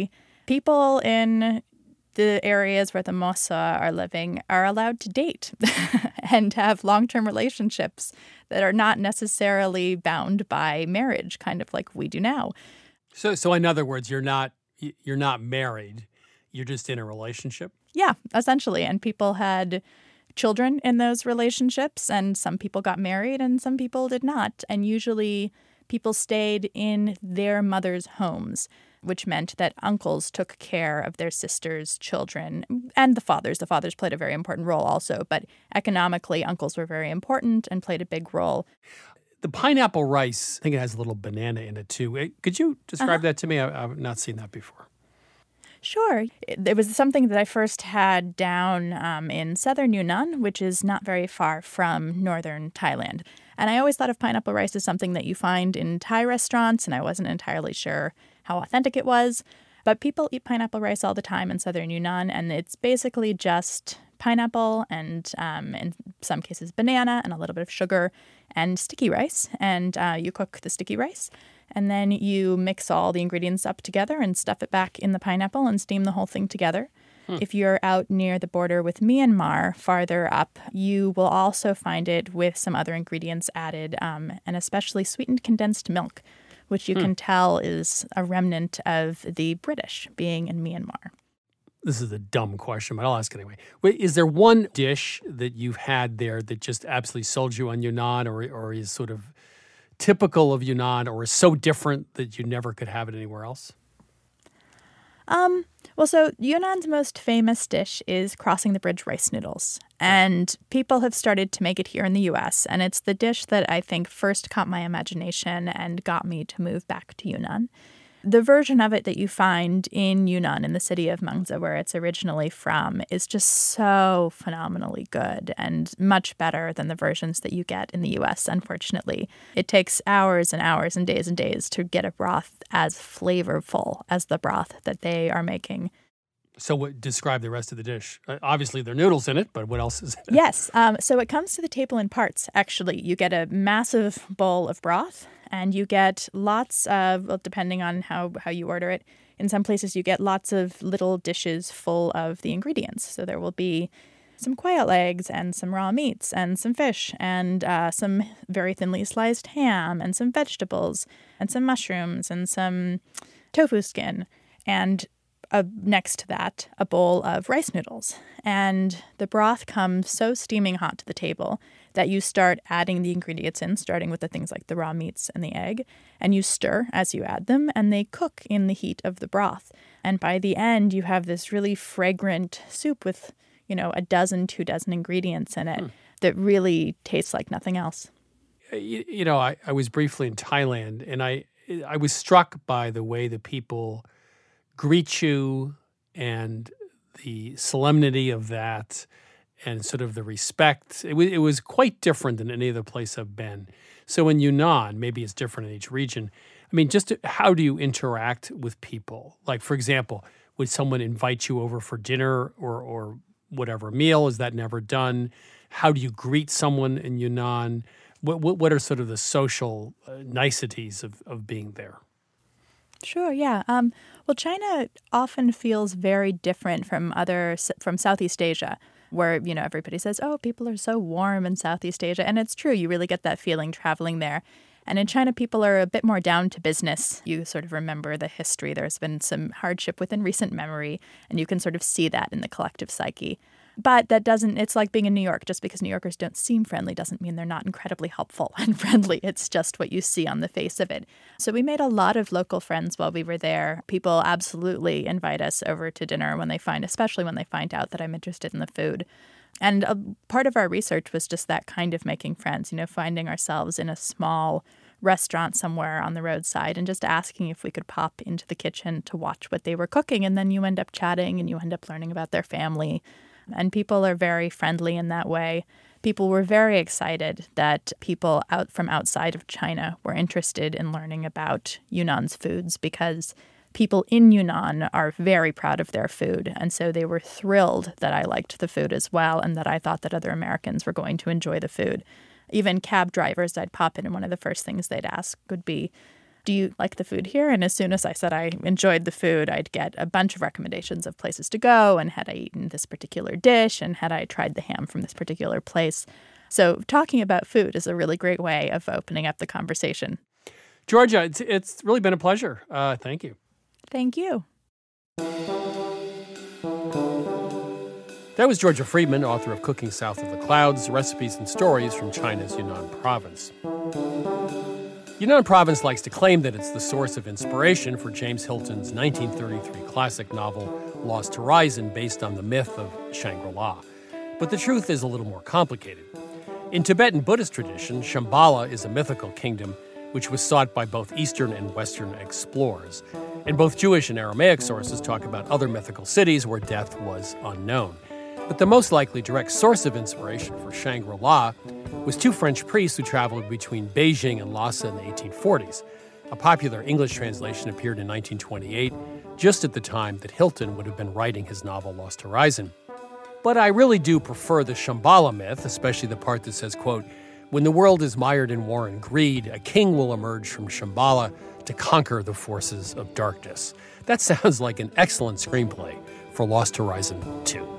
People in the areas where the Mosa are living are allowed to date and have long-term relationships that are not necessarily bound by marriage, kind of like we do now. So in other words, you're not married. You're just in a relationship? Yeah, essentially. And people had children in those relationships, and some people got married and some people did not. And usually people stayed in their mother's homes, which meant that uncles took care of their sisters' children and the fathers. The fathers played a very important role also, but economically, uncles were very important and played a big role. The pineapple rice, I think it has a little banana in it too. Could you describe that to me? I've not seen that before. Sure. It was something that I first had down in southern Yunnan, which is not very far from northern Thailand. And I always thought of pineapple rice as something that you find in Thai restaurants, and I wasn't entirely sure how authentic it was. But people eat pineapple rice all the time in southern Yunnan, and it's basically just pineapple and in some cases banana and a little bit of sugar and sticky rice. And you cook the sticky rice, and then you mix all the ingredients up together and stuff it back in the pineapple and steam the whole thing together. If you're out near the border with Myanmar, farther up, you will also find it with some other ingredients added, and especially sweetened condensed milk, which you can tell is a remnant of the British being in Myanmar. This is a dumb question, but I'll ask anyway. Wait, is there one dish that you've had there that just absolutely sold you on Yunnan or is sort of typical of Yunnan or is so different that you never could have it anywhere else? Well, so Yunnan's most famous dish is crossing the bridge rice noodles. And people have started to make it here in the U.S. And it's the dish that I think first caught my imagination and got me to move back to Yunnan. The version of it that you find in Yunnan, in the city of Mengzi, where it's originally from, is just so phenomenally good and much better than the versions that you get in the U.S., unfortunately. It takes hours and hours and days to get a broth as flavorful as the broth that they are making. So describe the rest of the dish. Obviously, there are noodles in it, but what else is in it? Yes. So it comes to the table in parts, actually. You get a massive bowl of broth, and you get lots of, well, depending on how you order it, in some places you get lots of little dishes full of the ingredients. So there will be some quail eggs and some raw meats and some fish and some very thinly sliced ham and some vegetables and some mushrooms and some tofu skin. And next to that, a bowl of rice noodles. And the broth comes so steaming hot to the table that you start adding the ingredients in, starting with the things like the raw meats and the egg, and you stir as you add them, and they cook in the heat of the broth. And by the end, you have this really fragrant soup with, a dozen, 2 dozen ingredients in it that really tastes like nothing else. I was briefly in Thailand, and I was struck by the way that people greet you and the solemnity of that and sort of the respect. It was quite different than any other place I've been. So in Yunnan, maybe it's different in each region. I mean, how do you interact with people? Like, for example, would someone invite you over for dinner or whatever meal? Is that never done? How do you greet someone in Yunnan? What are sort of the social niceties of being there? Sure, yeah. Well, China often feels very different from Southeast Asia, where, everybody says, oh, people are so warm in Southeast Asia. And it's true. You really get that feeling traveling there. And in China, people are a bit more down to business. You sort of remember the history. There's been some hardship within recent memory, and you can sort of see that in the collective psyche. But it's like being in New York. Just because New Yorkers don't seem friendly doesn't mean they're not incredibly helpful and friendly. It's just what you see on the face of it. So we made a lot of local friends while we were there. People absolutely invite us over to dinner especially when they find out that I'm interested in the food. And a part of our research was just that kind of making friends, finding ourselves in a small restaurant somewhere on the roadside and just asking if we could pop into the kitchen to watch what they were cooking. And then you end up chatting and you end up learning about their family. And people are very friendly in that way. People were very excited that people from outside of China were interested in learning about Yunnan's foods because people in Yunnan are very proud of their food. And so they were thrilled that I liked the food as well and that I thought that other Americans were going to enjoy the food. Even cab drivers, I'd pop in and one of the first things they'd ask would be, do you like the food here? And as soon as I said I enjoyed the food, I'd get a bunch of recommendations of places to go and had I eaten this particular dish and had I tried the ham from this particular place. So talking about food is a really great way of opening up the conversation. Georgia, it's really been a pleasure. Thank you. Thank you. That was Georgia Friedman, author of Cooking South of the Clouds, Recipes and Stories from China's Yunnan Province. Yunnan Province likes to claim that it's the source of inspiration for James Hilton's 1933 classic novel Lost Horizon, based on the myth of Shangri-La. But the truth is a little more complicated. In Tibetan Buddhist tradition, Shambhala is a mythical kingdom which was sought by both Eastern and Western explorers. And both Jewish and Aramaic sources talk about other mythical cities where death was unknown. But the most likely direct source of inspiration for Shangri-La was two French priests who traveled between Beijing and Lhasa in the 1840s. A popular English translation appeared in 1928, just at the time that Hilton would have been writing his novel Lost Horizon. But I really do prefer the Shambhala myth, especially the part that says, quote, "When the world is mired in war and greed, a king will emerge from Shambhala to conquer the forces of darkness." That sounds like an excellent screenplay for Lost Horizon 2.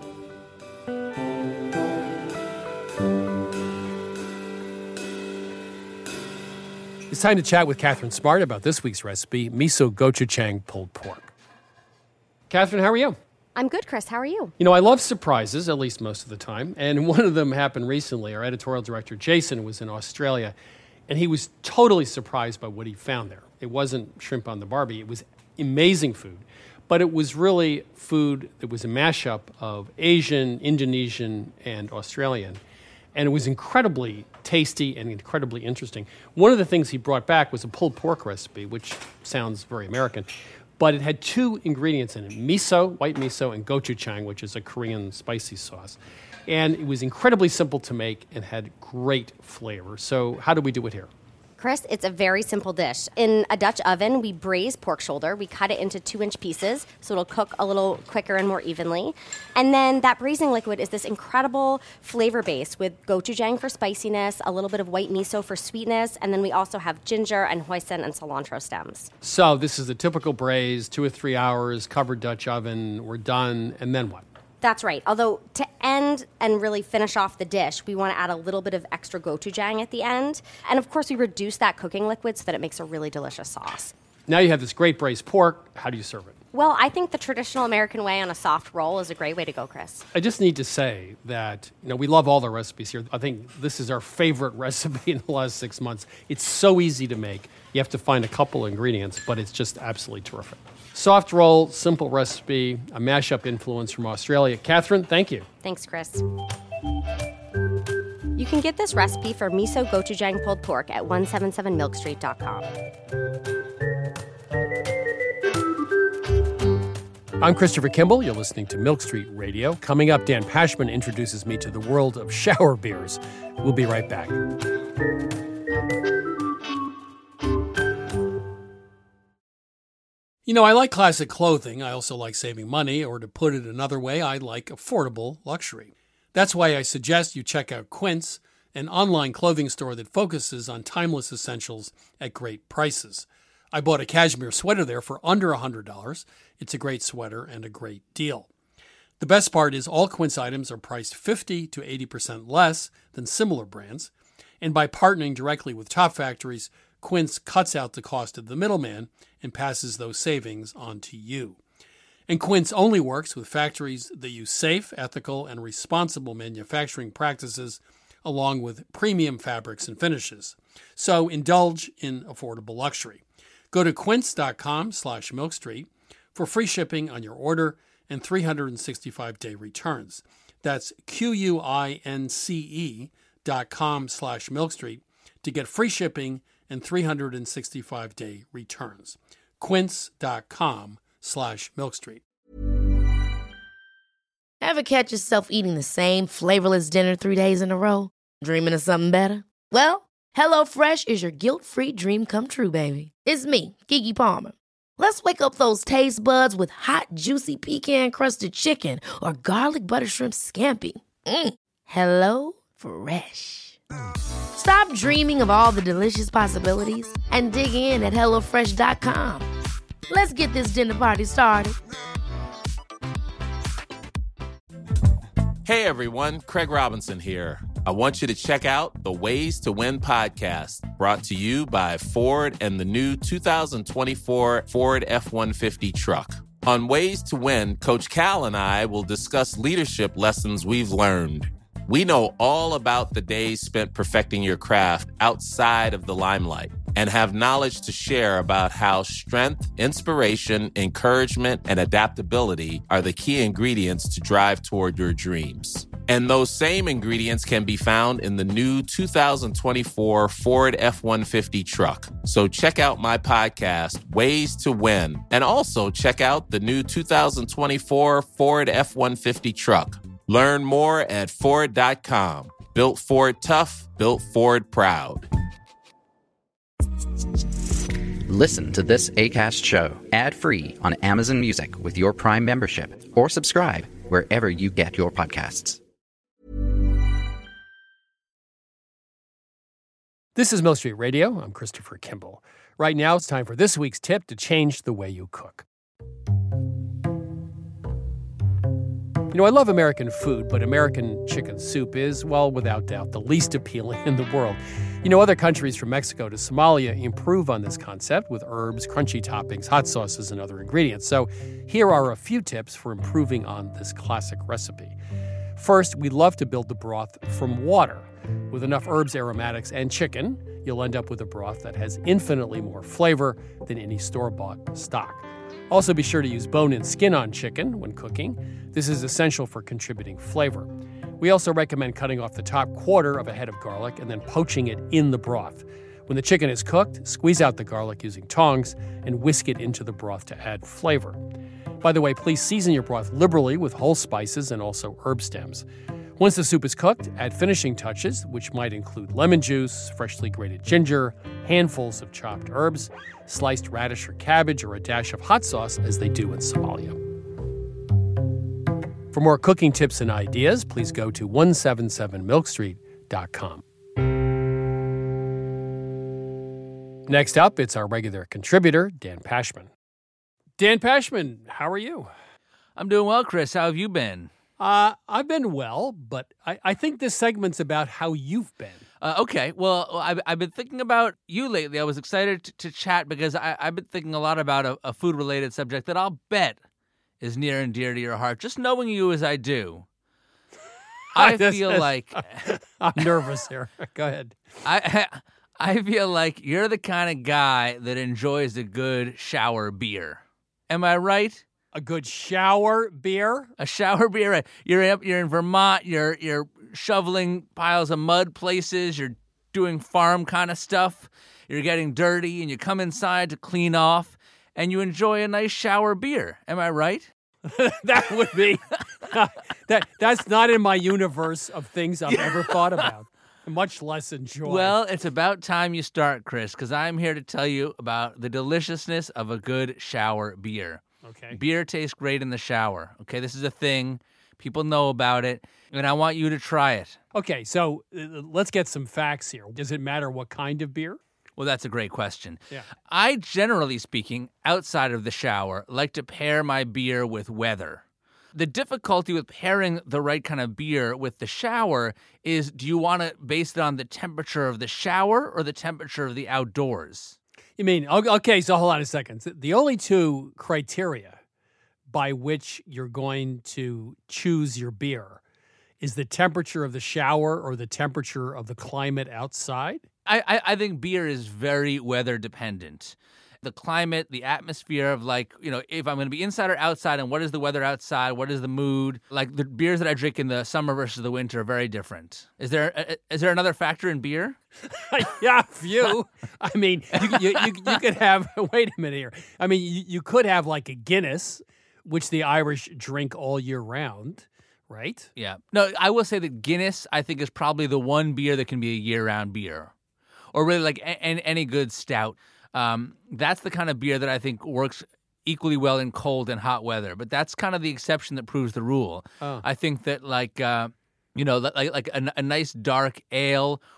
It's time to chat with Catherine Smart about this week's recipe, miso gochujang pulled pork. Catherine, how are you? I'm good, Chris. How are you? You know, I love surprises, at least most of the time, and one of them happened recently. Our editorial director, Jason, was in Australia, and he was totally surprised by what he found there. It wasn't shrimp on the Barbie. It was amazing food, but it was really food that was a mashup of Asian, Indonesian, and Australian. And it was incredibly tasty and incredibly interesting. One of the things he brought back was a pulled pork recipe, which sounds very American, but it had two ingredients in it, miso, white miso, and gochujang, which is a Korean spicy sauce. And it was incredibly simple to make and had great flavor. So how do we do it here? Chris, it's a very simple dish. In a Dutch oven, we braise pork shoulder. We cut it into 2-inch pieces so it'll cook a little quicker and more evenly. And then that braising liquid is this incredible flavor base with gochujang for spiciness, a little bit of white miso for sweetness, and then we also have ginger and hoisin and cilantro stems. So this is a typical braise, 2 or 3 hours, covered Dutch oven. We're done, and then what? That's right. Although to end and really finish off the dish, we want to add a little bit of extra gochujang at the end. And of course, we reduce that cooking liquid so that it makes a really delicious sauce. Now you have this great braised pork. How do you serve it? Well, I think the traditional American way on a soft roll is a great way to go, Chris. I just need to say that, we love all the recipes here. I think this is our favorite recipe in the last 6 months. It's so easy to make. You have to find a couple ingredients, but it's just absolutely terrific. Soft roll, simple recipe, a mashup influence from Australia. Catherine, thank you. Thanks, Chris. You can get this recipe for miso gochujang pulled pork at 177milkstreet.com. I'm Christopher Kimball. You're listening to Milk Street Radio. Coming up, Dan Pashman introduces me to the world of shower beers. We'll be right back. I like classic clothing. I also like saving money, or to put it another way, I like affordable luxury. That's why I suggest you check out Quince, an online clothing store that focuses on timeless essentials at great prices. I bought a cashmere sweater there for under $100. It's a great sweater and a great deal. The best part is all Quince items are priced 50 to 80% less than similar brands. And by partnering directly with top factories, Quince cuts out the cost of the middleman and passes those savings on to you. And Quince only works with factories that use safe, ethical, and responsible manufacturing practices, along with premium fabrics and finishes. So indulge in affordable luxury. Go to quince.com/milkstreet for free shipping on your order and 365-day returns. That's QUINCE.com/milkstreet to get free shipping and 365-day returns. Quince.com/milkstreet. Ever catch yourself eating the same flavorless dinner 3 days in a row? Dreaming of something better? Well, HelloFresh is your guilt-free dream come true, baby. It's me, Keke Palmer. Let's wake up those taste buds with hot, juicy pecan-crusted chicken or garlic butter shrimp scampi. Hello Fresh. Stop dreaming of all the delicious possibilities and dig in at HelloFresh.com. Let's get this dinner party started. Hey everyone, Craig Robinson here. I want you to check out the Ways to Win podcast, brought to you by Ford and the new 2024 Ford F-150 truck. On Ways to Win, Coach Cal and I will discuss leadership lessons we've learned. We know all about the days spent perfecting your craft outside of the limelight and have knowledge to share about how strength, inspiration, encouragement, and adaptability are the key ingredients to drive toward your dreams. And those same ingredients can be found in the new 2024 Ford F-150 truck. So check out my podcast, Ways to Win, and also check out the new 2024 Ford F-150 truck. Learn more at Ford.com. Built Ford tough, built Ford proud. Listen to this Acast show ad-free on Amazon Music with your Prime membership, or subscribe wherever you get your podcasts. This is Mill Street Radio. I'm Christopher Kimball. Right now, it's time for this week's tip to change the way you cook. You know, I love American food, but American chicken soup is, well, without doubt, the least appealing in the world. You know, other countries from Mexico to Somalia improve on this concept with herbs, crunchy toppings, hot sauces, and other ingredients. So here are a few tips for improving on this classic recipe. First, we love to build the broth from water. With enough herbs, aromatics, and chicken, you'll end up with a broth that has infinitely more flavor than any store-bought stock. Also, be sure to use bone and skin-on chicken when cooking. This is essential for contributing flavor. We also recommend cutting off the top quarter of a head of garlic and then poaching it in the broth. When the chicken is cooked, squeeze out the garlic using tongs and whisk it into the broth to add flavor. By the way, please season your broth liberally with whole spices and also herb stems. Once the soup is cooked, add finishing touches, which might include lemon juice, freshly grated ginger, handfuls of chopped herbs, sliced radish or cabbage, or a dash of hot sauce, as they do in Somalia. For more cooking tips and ideas, please go to 177milkstreet.com. Next up, it's our regular contributor, Dan Pashman. Dan Pashman, how are you? I'm doing well, Chris. How have you been? I've been well, but I think this segment's about how you've been. Okay. Well, I've been thinking about you lately. I was excited to chat because I've been thinking a lot about a food-related subject that I'll bet is near and dear to your heart. Just knowing you as I do, I feel like... I'm nervous here. Go ahead. I feel like you're the kind of guy that enjoys a good shower beer. Am I right? A good shower beer? A shower beer. You're in Vermont. You're shoveling piles of mud places. You're doing farm kind of stuff. You're getting dirty, and you come inside to clean off, and you enjoy a nice shower beer. Am I right? That would be that's not in my universe of things I've ever thought about. Much less enjoy. Well, it's about time you start, Chris, because I'm here to tell you about the deliciousness of a good shower beer. Okay. Beer tastes great in the shower. Okay, this is a thing. People know about it, and I want you to try it. Okay, so let's get some facts here. Does it matter what kind of beer? Well, that's a great question. Yeah. I, generally speaking, outside of the shower, like to pair my beer with weather. The difficulty with pairing the right kind of beer with the shower is, do you want to base it on the temperature of the shower or the temperature of the outdoors? You mean, okay, so hold on a second. The only two criteria by which you're going to choose your beer is the temperature of the shower or the temperature of the climate outside? I think beer is very weather dependent. The climate, the atmosphere of, like, you know, if I'm going to be inside or outside, and what is the weather outside, what is the mood? Like, the beers that I drink in the summer versus the winter are very different. Is there another factor in beer? Yeah, a few. I mean, you could have, wait a minute here. I mean, you could have like a Guinness, which the Irish drink all year round, right? Yeah. No, I will say that Guinness, I think, is probably the one beer that can be a year-round beer. Or really like any good stout. That's the kind of beer that I think works equally well in cold and hot weather. But that's kind of the exception that proves the rule. Oh. I think that like a nice dark ale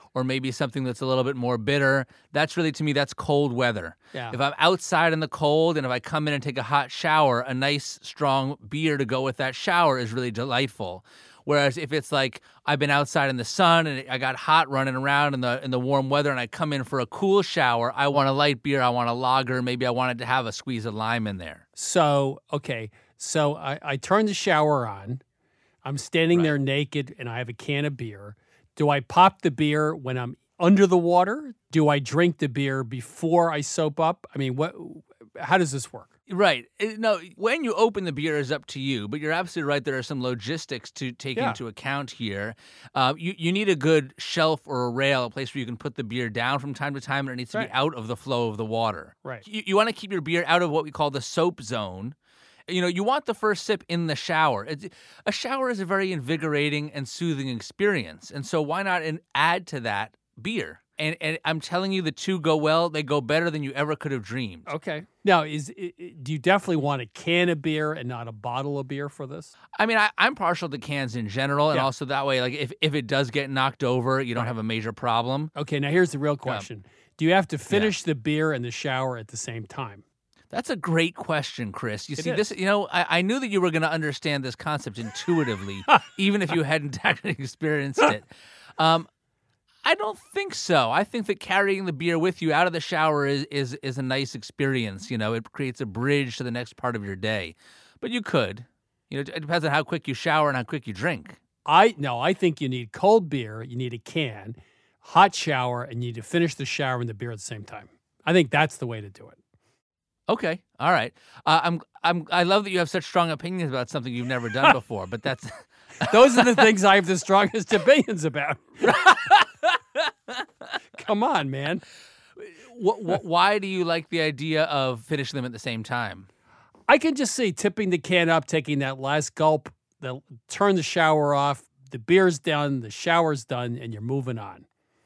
or maybe something that's a little bit more bitter. That's really, to me, that's cold weather. Yeah. If I'm outside in the cold and if I come in and take a hot shower, a nice strong beer to go with that shower is really delightful. Whereas if it's like I've been outside in the sun and I got hot running around in the warm weather and I come in for a cool shower, I want a light beer, I want a lager, maybe I wanted to have a squeeze of lime in there. So, okay, so I turn the shower on. I'm standing there naked and I have a can of beer. Do I pop the beer when I'm under the water? Do I drink the beer before I soap up? I mean, how does this work? Right. No, when you open the beer is up to you, but you're absolutely right. There are some logistics to take into account here. You need a good shelf or a rail, a place where you can put the beer down from time to time, and it needs to be out of the flow of the water. Right. You want to keep your beer out of what we call the soap zone. You want the first sip in the shower. A shower is a very invigorating and soothing experience, and so why not add to that beer? And I'm telling you, the two go well. They go better than you ever could have dreamed. Okay. Now, do you definitely want a can of beer and not a bottle of beer for this? I mean, I'm partial to cans in general, and also that way, like if it does get knocked over, you don't have a major problem. Okay, now here's the real question. Do you have to finish the beer and the shower at the same time? That's a great question, Chris. You see, this. I knew that you were going to understand this concept intuitively, even if you hadn't actually experienced it. I don't think so. I think that carrying the beer with you out of the shower is a nice experience. It creates a bridge to the next part of your day. But you could. It depends on how quick you shower and how quick you drink. I think you need cold beer, you need a can, hot shower, and you need to finish the shower and the beer at the same time. I think that's the way to do it. Okay, all right. I love that you have such strong opinions about something you've never done before, but that's those are the things I have the strongest opinions about. Come on, man. Why do you like the idea of finishing them at the same time? I can just see tipping the can up, taking that last gulp, turn the shower off, the beer's done, the shower's done, and you're moving on.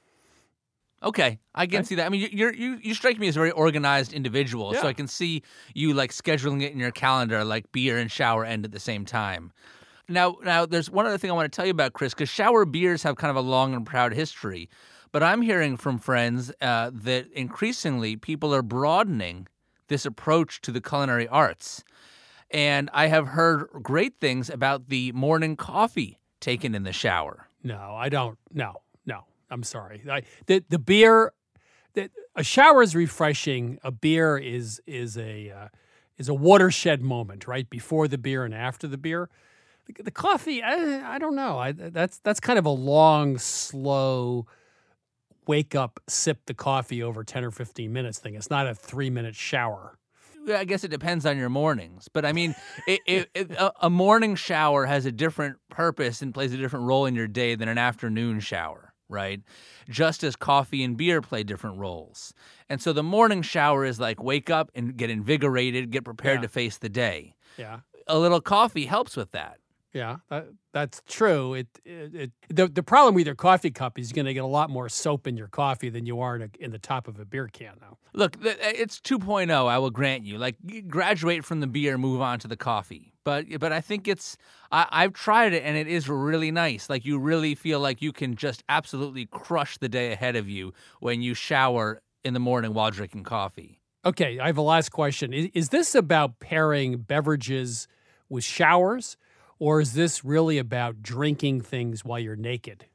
Okay, I can see that. I mean, you strike me as a very organized individual, so I can see you like scheduling it in your calendar, like beer and shower end at the same time. Now, there's one other thing I want to tell you about, Chris, because shower beers have kind of a long and proud history. But I'm hearing from friends that increasingly people are broadening this approach to the culinary arts. And I have heard great things about the morning coffee taken in the shower. No, I don't. No, I'm sorry. The beer, a shower is refreshing. A beer is a watershed moment, right? Before the beer and after the beer. The coffee, I don't know. That's kind of a long, slow, wake up, sip the coffee over 10 or 15 minutes thing. It's not a 3-minute shower. I guess it depends on your mornings. But I mean, a morning shower has a different purpose and plays a different role in your day than an afternoon shower, right? Just as coffee and beer play different roles. And so the morning shower is like wake up and get invigorated, get prepared to face the day. Yeah. A little coffee helps with that. Yeah, that's true. The problem with your coffee cup is you're going to get a lot more soap in your coffee than you are in the top of a beer can, though. Look, it's 2.0, I will grant you. Like, graduate from the beer, move on to the coffee. But I think I've tried it, and it is really nice. Like, you really feel like you can just absolutely crush the day ahead of you when you shower in the morning while drinking coffee. Okay, I have a last question. Is this about pairing beverages with showers? Or is this really about drinking things while you're naked?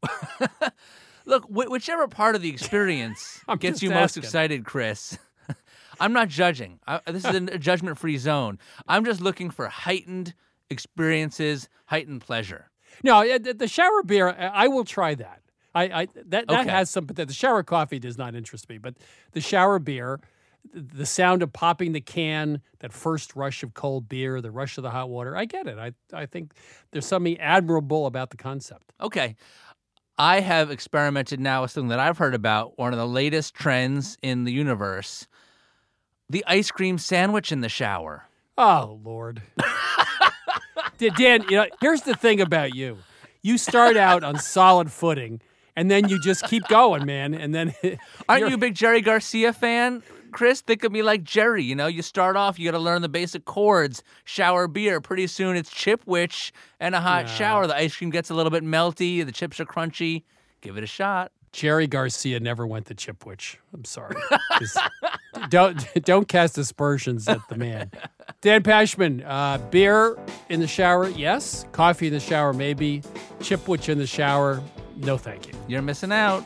Look, whichever part of the experience gets you most excited, Chris. I'm not judging. This is a judgment-free zone. I'm just looking for heightened experiences, heightened pleasure. No, the shower beer, I will try that. That has some, but the shower coffee does not interest me. But the shower beer, the sound of popping the can, that first rush of cold beer, the rush of the hot water, I get it. I think there's something admirable about the concept. Okay. I have experimented now with something that I've heard about, one of the latest trends in the universe, the ice cream sandwich in the shower. Oh, Lord. Dan, here's the thing about you. You start out on solid footing, and then you just keep going, man. And then Aren't you a big Jerry Garcia fan, Chris? Think of me like Jerry. You start off, you got to learn the basic chords, shower beer. Pretty soon it's Chipwich and a hot shower. The ice cream gets a little bit melty. The chips are crunchy. Give it a shot. Jerry Garcia never went to Chipwich. I'm sorry. Don't cast aspersions at the man. Dan Pashman, beer in the shower, yes. Coffee in the shower, maybe. Chipwich in the shower, no thank you. You're missing out.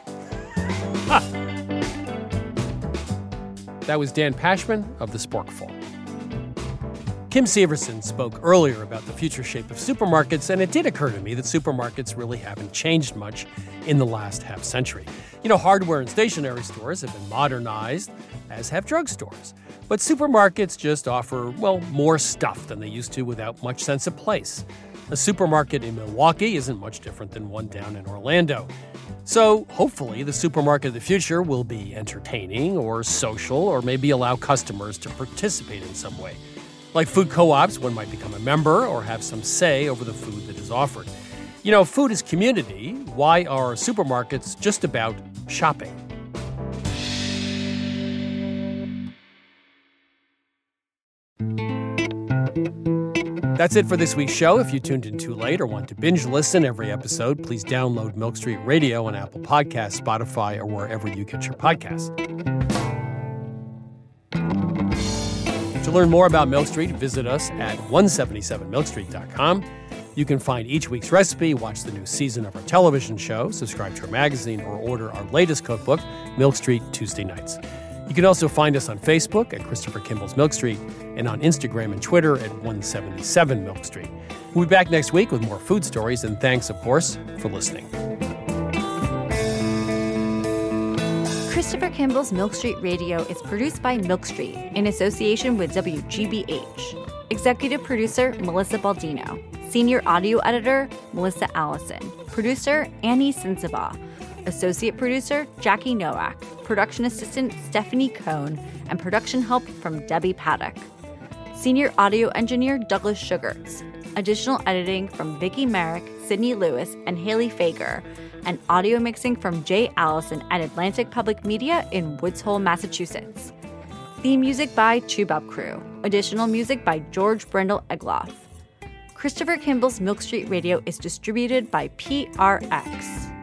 That was Dan Pashman of the Sporkful. Kim Severson spoke earlier about the future shape of supermarkets, and it did occur to me that supermarkets really haven't changed much in the last half century. You know, hardware and stationery stores have been modernized, as have drugstores. But supermarkets just offer, well, more stuff than they used to without much sense of place. A supermarket in Milwaukee isn't much different than one down in Orlando. So hopefully the supermarket of the future will be entertaining or social or maybe allow customers to participate in some way. Like food co-ops, one might become a member or have some say over the food that is offered. You know, food is community. Why are supermarkets just about shopping? That's it for this week's show. If you tuned in too late or want to binge listen every episode, please download Milk Street Radio on Apple Podcasts, Spotify, or wherever you get your podcasts. To learn more about Milk Street, visit us at 177milkstreet.com. You can find each week's recipe, watch the new season of our television show, subscribe to our magazine, or order our latest cookbook, Milk Street Tuesday Nights. You can also find us on Facebook at Christopher Kimball's Milk Street and on Instagram and Twitter at 177 Milk Street. We'll be back next week with more food stories, and thanks, of course, for listening. Christopher Kimball's Milk Street Radio is produced by Milk Street in association with WGBH. Executive producer, Melissa Baldino. Senior audio editor, Melissa Allison. Producer, Annie Sensabaugh. Associate producer, Jackie Nowak. Production assistant, Stephanie Cohn. And production help from Debbie Paddock. Senior audio engineer, Douglas Sugarts. Additional editing from Vicki Merrick, Sydney Lewis, and Haley Fager. And audio mixing from Jay Allison at Atlantic Public Media in Woods Hole, Massachusetts. Theme music by Chubab Crew. Additional music by George Brendel Egloff. Christopher Kimball's Milk Street Radio is distributed by PRX.